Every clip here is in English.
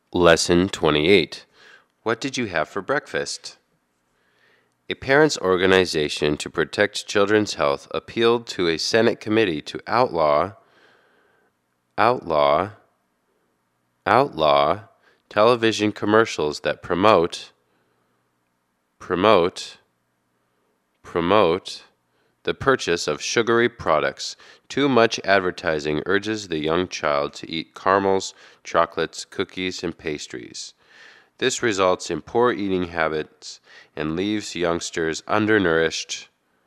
Lesson 28. What did you have for breakfast? A parents' organization to protect children's health appealed to a Senate committee to outlaw television commercials that promote the purchase of sugary products. Too much advertising urges the young child to eat caramels, chocolates, cookies, and pastries. This results in poor eating habits and leaves youngsters undernourished,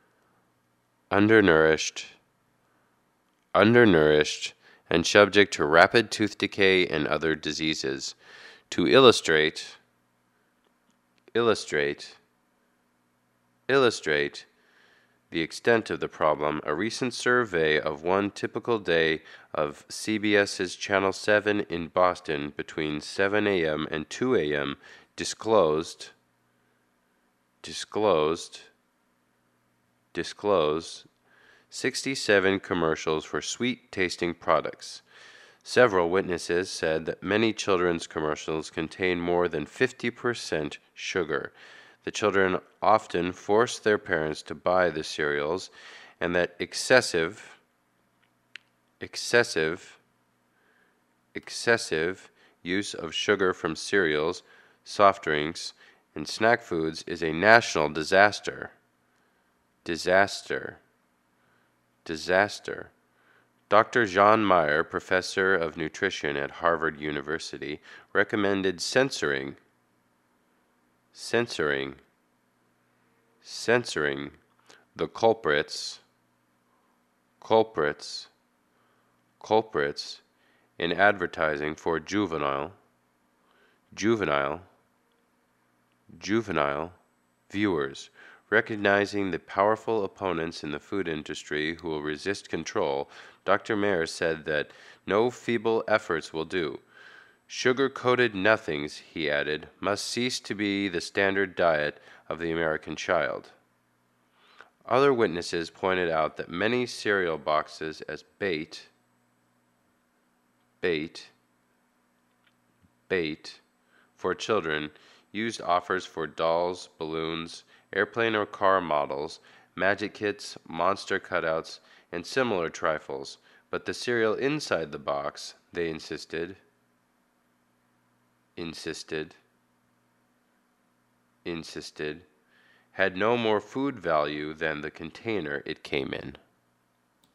and subject to rapid tooth decay and other diseases. To illustrate the extent of the problem, a recent survey of one typical day of CBS's Channel 7 in Boston between 7 a.m. and 2 a.m. disclosed 67 commercials for sweet-tasting products. Several witnesses said that many children's commercials contain more than 50% sugar. The children often force their parents to buy the cereals, and that excessive use of sugar from cereals, soft drinks, and snack foods is a national disaster. Dr. John Meyer, professor of nutrition at Harvard University, recommended censoring the culprits in advertising for juvenile viewers. Recognizing the powerful opponents in the food industry who will resist control, Dr. Mayer said that no feeble efforts will do. Sugar-coated nothings, he added, must cease to be the standard diet of the American child. Other witnesses pointed out that many cereal boxes as bait for children used offers for dolls, balloons, airplane or car models, magic kits, monster cutouts, and similar trifles, but the cereal inside the box, they insisted, had no more food value than the container it came in.